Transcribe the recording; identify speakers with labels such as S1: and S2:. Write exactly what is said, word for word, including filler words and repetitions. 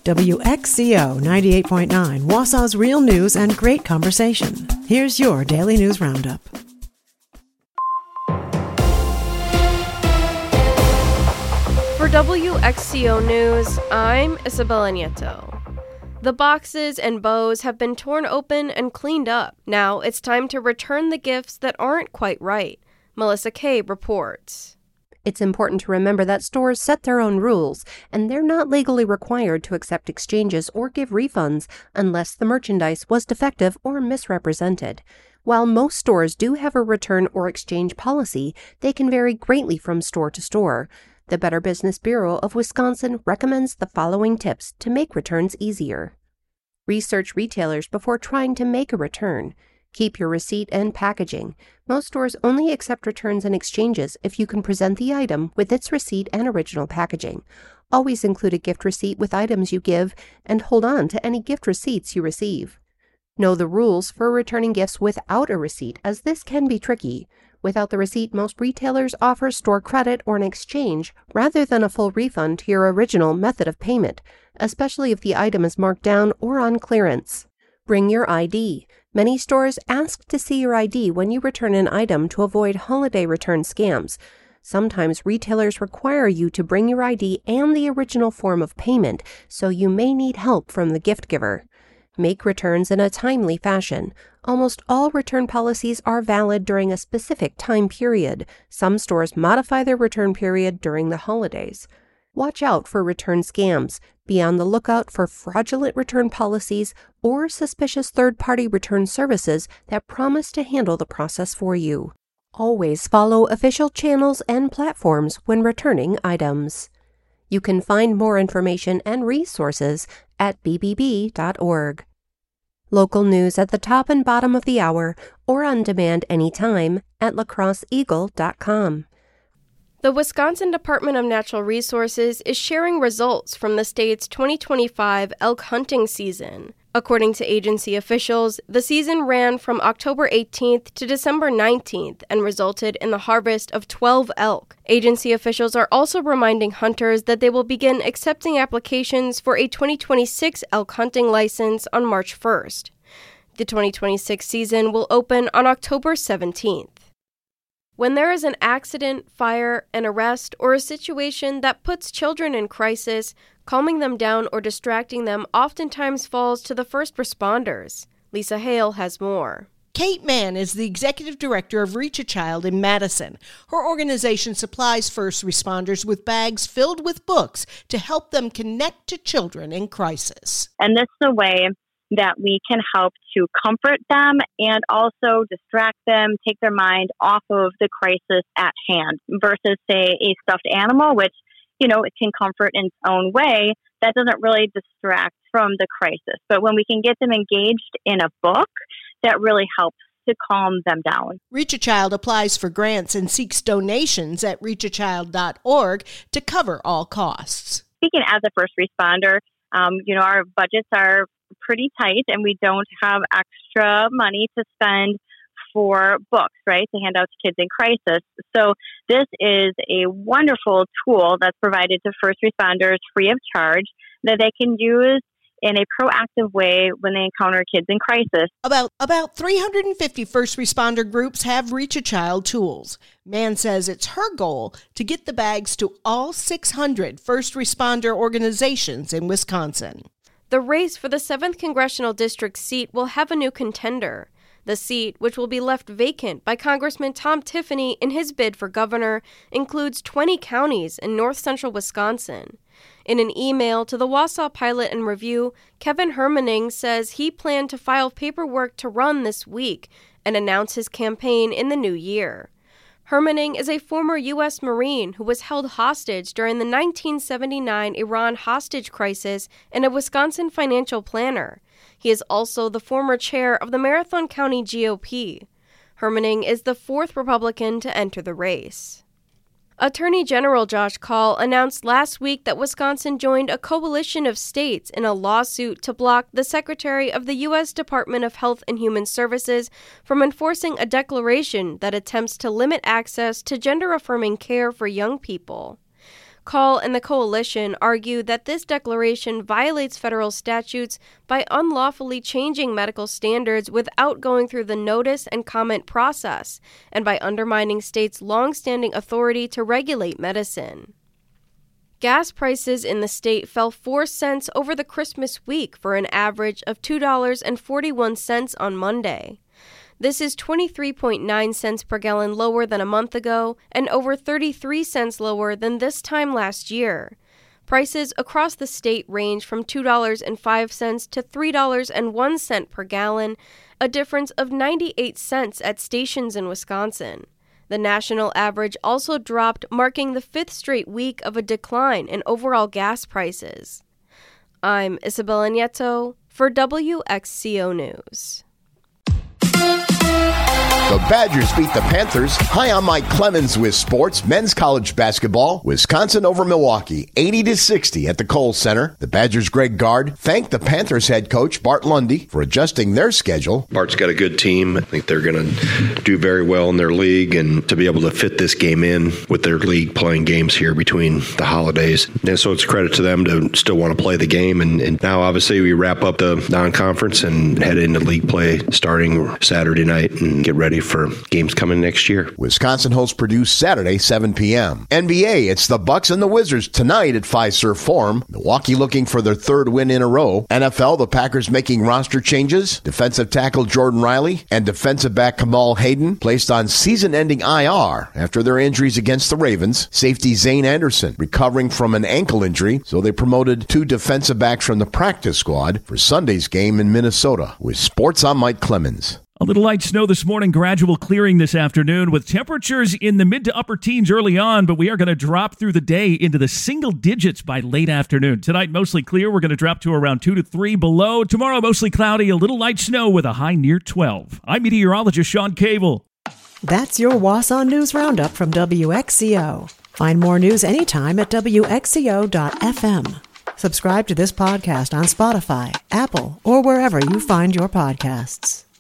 S1: W X C O ninety-eight point nine, Wausau's real news and great conversation. Here's your Daily News Roundup.
S2: For W X C O News, I'm Isabella Nieto. The boxes and bows have been torn open and cleaned up. Now it's time to return the gifts that aren't quite right. Melissa Kay reports.
S3: It's important to remember that stores set their own rules, and they're not legally required to accept exchanges or give refunds unless the merchandise was defective or misrepresented. While most stores do have a return or exchange policy, they can vary greatly from store to store. The Better Business Bureau of Wisconsin recommends the following tips to make returns easier. Research retailers before trying to make a return. Keep your receipt and packaging. Most stores only accept returns and exchanges if you can present the item with its receipt and original packaging. Always include a gift receipt with items you give and hold on to any gift receipts you receive. Know the rules for returning gifts without a receipt, as this can be tricky. Without the receipt, most retailers offer store credit or an exchange rather than a full refund to your original method of payment, especially if the item is marked down or on clearance. Bring your I D. Many stores ask to see your I D when you return an item to avoid holiday return scams. Sometimes retailers require you to bring your I D and the original form of payment, so you may need help from the gift giver. Make returns in a timely fashion. Almost all return policies are valid during a specific time period. Some stores modify their return period during the holidays. Watch out for return scams. Be on the lookout for fraudulent return policies or suspicious third-party return services that promise to handle the process for you. Always follow official channels and platforms when returning items. You can find more information and resources at b b b dot org. Local news at the top and bottom of the hour or on demand anytime at la crosse eagle dot com.
S2: The Wisconsin Department of Natural Resources is sharing results from the state's twenty twenty-five elk hunting season. According to agency officials, the season ran from October eighteenth to December nineteenth and resulted in the harvest of twelve elk. Agency officials are also reminding hunters that they will begin accepting applications for a twenty twenty-six elk hunting license on March first. The twenty twenty-six season will open on October seventeenth. When there is an accident, fire, an arrest, or a situation that puts children in crisis, calming them down or distracting them oftentimes falls to the first responders. Lisa Hale has more.
S4: Kate Mann is the executive director of Reach a Child in Madison. Her organization supplies first responders with bags filled with books to help them connect to children in crisis.
S5: And this is a way that we can help to comfort them and also distract them, take their mind off of the crisis at hand versus, say, a stuffed animal, which, you know, it can comfort in its own way. That doesn't really distract from the crisis. But when we can get them engaged in a book, that really helps to calm them down.
S4: Reach a Child applies for grants and seeks donations at reach a child dot org to cover all costs.
S5: Speaking as a first responder, um, you know, our budgets are pretty tight and we don't have extra money to spend for books, right, to hand out to kids in crisis. So this is a wonderful tool that's provided to first responders free of charge that they can use in a proactive way when they encounter kids in crisis.
S4: About about three hundred fifty first responder groups have Reach a Child tools. Mann says it's her goal to get the bags to all six hundred first responder organizations in Wisconsin.
S2: The race for the seventh Congressional District seat will have a new contender. The seat, which will be left vacant by Congressman Tom Tiffany in his bid for governor, includes twenty counties in north-central Wisconsin. In an email to the Wausau Pilot and Review, Kevin Hermaning says he planned to file paperwork to run this week and announce his campaign in the new year. Hermaning is a former U S Marine who was held hostage during the nineteen seventy-nine Iran hostage crisis and a Wisconsin financial planner. He is also the former chair of the Marathon County G O P. Hermaning is the fourth Republican to enter the race. Attorney General Josh Kaul announced last week that Wisconsin joined a coalition of states in a lawsuit to block the Secretary of the U S Department of Health and Human Services from enforcing a declaration that attempts to limit access to gender-affirming care for young people. Call and the coalition argue that this declaration violates federal statutes by unlawfully changing medical standards without going through the notice and comment process, and by undermining states' longstanding authority to regulate medicine. Gas prices in the state fell four cents over the Christmas week for an average of two dollars and forty-one cents on Monday. This is twenty-three point nine cents per gallon lower than a month ago and over thirty-three cents lower than this time last year. Prices across the state range from two dollars and five cents to three dollars and one cent per gallon, a difference of ninety-eight cents at stations in Wisconsin. The national average also dropped, marking the fifth straight week of a decline in overall gas prices. I'm Isabella Nieto for W X C O News.
S6: The Badgers beat the Panthers. Hi, I'm Mike Clemens with sports. Men's college basketball. Wisconsin over Milwaukee, eighty to sixty at the Kohl Center. The Badgers' Greg Gard thanked the Panthers head coach Bart Lundy for adjusting their schedule.
S7: Bart's got a good team. I think they're going to do very well in their league, and to be able to fit this game in with their league playing games here between the holidays. And so it's a credit to them to still want to play the game. And, and now, obviously, we wrap up the non-conference and head into league play starting Saturday night and get ready for games coming next year.
S6: Wisconsin hosts Purdue Saturday, seven p.m. N B A, it's the Bucks and the Wizards tonight at Fiserv Forum. Milwaukee looking for their third win in a row. N F L, the Packers making roster changes. Defensive tackle Jordan Riley and defensive back Kamal Hayden placed on season-ending I R after their injuries against the Ravens. Safety Zane Anderson recovering from an ankle injury, so they promoted two defensive backs from the practice squad for Sunday's game in Minnesota. With sports, I'm Mike Clemens.
S8: A little light snow this morning, gradual clearing this afternoon with temperatures in the mid to upper teens early on, but we are going to drop through the day into the single digits by late afternoon. Tonight, mostly clear. We're going to drop to around two to three below. Tomorrow, mostly cloudy, a little light snow with a high near twelve. I'm meteorologist Sean Cable.
S1: That's your Wausau News Roundup from W X C O. Find more news anytime at W X C O dot F M. Subscribe to this podcast on Spotify, Apple, or wherever you find your podcasts.